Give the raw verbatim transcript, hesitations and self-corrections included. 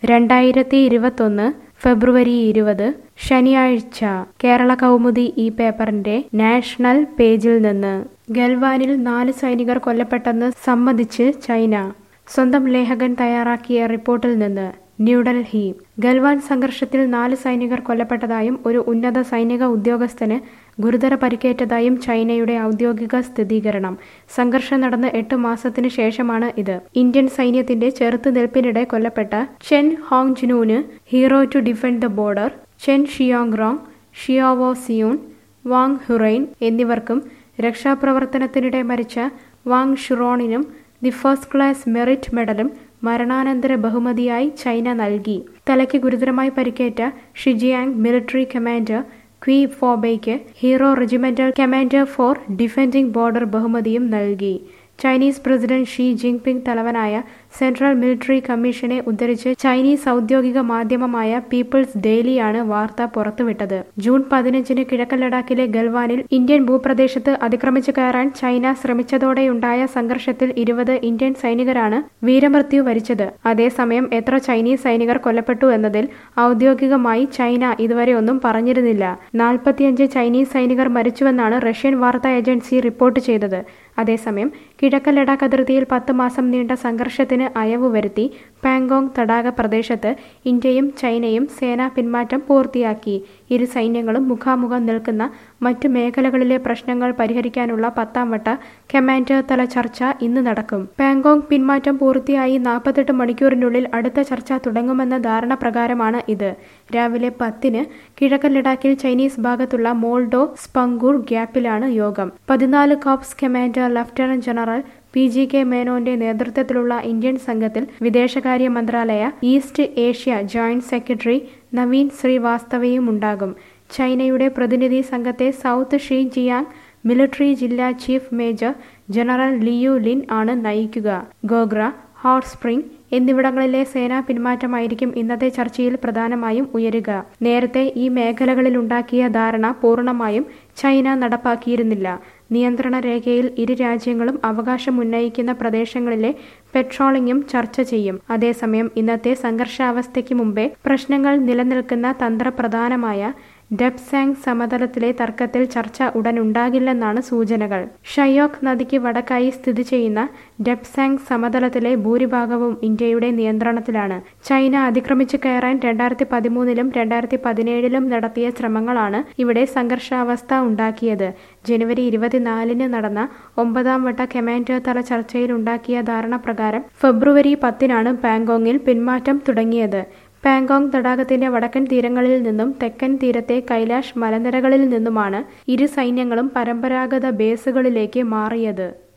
രണ്ടായിരത്തി ഇരുപത്തൊന്ന് ഫെബ്രുവരി ഇരുപത് ശനിയാഴ്ച കേരള കൗമുദി ഈ പേപ്പറിന്റെ നാഷണൽ പേജിൽ നിന്ന് ഗൽവാനിൽ നാല് സൈനികർ കൊല്ലപ്പെട്ടെന്ന് സമ്മതിച്ച് ചൈന. സ്വന്തം ലേഖകൻ തയ്യാറാക്കിയ റിപ്പോർട്ടിൽ നിന്ന് ന്യൂഡൽഹി. ഗൽവാൻ സംഘർഷത്തിൽ നാല് സൈനികർ കൊല്ലപ്പെട്ടതായും ഒരു ഉന്നത സൈനിക ഉദ്യോഗസ്ഥന് ഗുരുതര പരിക്കേറ്റതായും ചൈനയുടെ ഔദ്യോഗിക സ്ഥിരീകരണം. സംഘർഷം നടന്ന് എട്ട് മാസത്തിനു ശേഷമാണ് ഇത്. ഇന്ത്യൻ സൈന്യത്തിന്റെ ചെറുത്തുനിൽപ്പിനിടെ കൊല്ലപ്പെട്ട ചെൻ ഹോങ്ജ്നൂന് hero to defend the border, Chen Xiangrong, Xiao Siyuan, Wang ഹുറൈൻ എന്നിവർക്കും രക്ഷാപ്രവർത്തനത്തിനിടെ മരിച്ച വാങ് ഷുറോണിനും ദി ഫസ്റ്റ് ക്ലാസ് മെറിറ്റ് മെഡലും മരണാനന്തര ബഹുമതിയായി ചൈന നൽകി. തലയ്ക്ക് ഗുരുതരമായി പരിക്കേറ്റ ഷിജിയാങ് മിലിറ്ററി കമാൻഡർ ക്വി ഫോബെയ്ക്ക് hero regimental commander for defending border ബഹുമതിയും നൽകി. ചൈനീസ് പ്രസിഡന്റ് ഷീ ജിൻപിങ് തലവനായ സെൻട്രൽ മിലിറ്ററി കമ്മീഷനെ ഉദ്ധരിച്ച് ചൈനീസ് ഔദ്യോഗിക മാധ്യമമായ പീപ്പിൾസ് ഡെയിലിയാണ് വാർത്ത പുറത്തുവിട്ടത്. ജൂൺ പതിനഞ്ചിന് കിഴക്കൻ ലഡാക്കിലെ ഗൽവാനിൽ ഇന്ത്യൻ ഭൂപ്രദേശത്ത് അതിക്രമിച്ചു കയറാൻ ചൈന ശ്രമിച്ചതോടെയുണ്ടായ സംഘർഷത്തിൽ ഇരുപത് ഇന്ത്യൻ സൈനികരാണ് വീരമൃത്യു വരിച്ചത്. അതേസമയം എത്ര ചൈനീസ് സൈനികർ കൊല്ലപ്പെട്ടു എന്നതിൽ ഔദ്യോഗികമായി ചൈന ഇതുവരെ ഒന്നും പറഞ്ഞിരുന്നില്ല. നാൽപ്പത്തിയഞ്ച് ചൈനീസ് സൈനികർ മരിച്ചുവെന്നാണ് റഷ്യൻ വാർത്താ ഏജൻസി റിപ്പോർട്ട് ചെയ്തത്. അതേസമയം കിഴക്കൻ ലഡാക്ക് അതിർത്തിയിൽ പത്ത് മാസം നീണ്ട സംഘർഷത്തിന് അയവ് വരുത്തി പാങ്കോങ് തടാക പ്രദേശത്ത് ഇന്ത്യയും ചൈനയും സേനാ പിന്മാറ്റം പൂർത്തിയാക്കി. ഇരു സൈന്യങ്ങളും മുഖാമുഖം നിൽക്കുന്ന മറ്റു മേഖലകളിലെ പ്രശ്നങ്ങൾ പരിഹരിക്കാനുള്ള പത്താം വട്ട കമാൻഡർ തല ചർച്ച ഇന്ന് നടക്കും. പാങ്കോങ് പിന്മാറ്റം പൂർത്തിയായി നാൽപ്പത്തെട്ട് മണിക്കൂറിനുള്ളിൽ അടുത്ത ചർച്ച തുടങ്ങുമെന്ന ധാരണ പ്രകാരമാണ് ഇത്. രാവിലെ പത്തിന് കിഴക്കൻ ലഡാക്കിൽ ചൈനീസ് ഭാഗത്തുള്ള മോൾഡോ സ്പങ്കൂർ ഗ്യാപ്പിലാണ് യോഗം. പതിനാല് corps commander lieutenant general P G K മേനോന്റെ നേതൃത്വത്തിലുള്ള ഇന്ത്യൻ സംഘത്തിൽ വിദേശകാര്യ മന്ത്രാലയ east Asia joint secretary Naveen ശ്രീവാസ്തവയും ഉണ്ടാകും. ചൈനയുടെ പ്രതിനിധി സംഘത്തെ സൗത്ത് ഷീ ജിയാങ് മിലിറ്ററി ജില്ലാ chief major general Liu Lin ആണ് നയിക്കുക. ഗോഗ്ര, ഹോട്ട് സ്പ്രിംഗ് എന്നിവിടങ്ങളിലെ സേനാ പിന്മാറ്റമായിരിക്കും ഇന്നത്തെ ചർച്ചയിൽ പ്രധാനമായും ഉയരുക. നേരത്തെ ഈ മേഖലകളിലുണ്ടാക്കിയ ധാരണ പൂർണ്ണമായും ചൈന നടപ്പാക്കിയിരുന്നില്ല. നിയന്ത്രണ രേഖയിൽ ഇരു രാജ്യങ്ങളും അവകാശമുന്നയിക്കുന്ന പ്രദേശങ്ങളിലെ പെട്രോളിംഗും ചർച്ച ചെയ്യും. അതേസമയം ഇന്നത്തെ സംഘർഷാവസ്ഥയ്ക്ക് മുമ്പേ പ്രശ്നങ്ങൾ നിലനിൽക്കുന്ന തന്ത്രപ്രധാനമായ ഡെപ്സാങ് സമതലത്തിലെ തർക്കത്തിൽ ചർച്ച ഉടനുണ്ടാകില്ലെന്നാണ് സൂചനകൾ. ഷയോക്ക് നദിക്ക് വടക്കായി സ്ഥിതി ചെയ്യുന്ന ഡെപ്സാങ് സമതലത്തിലെ ഭൂരിഭാഗവും ഇന്ത്യയുടെ നിയന്ത്രണത്തിലാണ്. ചൈന അതിക്രമിച്ചു കയറാൻ രണ്ടായിരത്തി പതിമൂന്നിലും രണ്ടായിരത്തി പതിനേഴിലും നടത്തിയ ശ്രമങ്ങളാണ് ഇവിടെ സംഘർഷാവസ്ഥ ഉണ്ടാക്കിയത്. ജനുവരി ഇരുപത്തിനാലിന് നടന്ന ഒമ്പതാം വട്ട കമാൻഡർ തല ചർച്ചയിൽ ഉണ്ടാക്കിയ ധാരണ പ്രകാരം ഫെബ്രുവരി പത്തിനാണ് പാങ്കോങ്ങിൽ പിന്മാറ്റം തുടങ്ങിയത്. പാങ്കോങ് തടാകത്തിന്റെ വടക്കൻ തീരങ്ങളിൽ നിന്നും തെക്കൻ തീരത്തെ കൈലാഷ് മലനിരകളിൽ നിന്നുമാണ് ഇരു സൈന്യങ്ങളും പരമ്പരാഗത ബേസുകളിലേക്ക് മാറിയത്.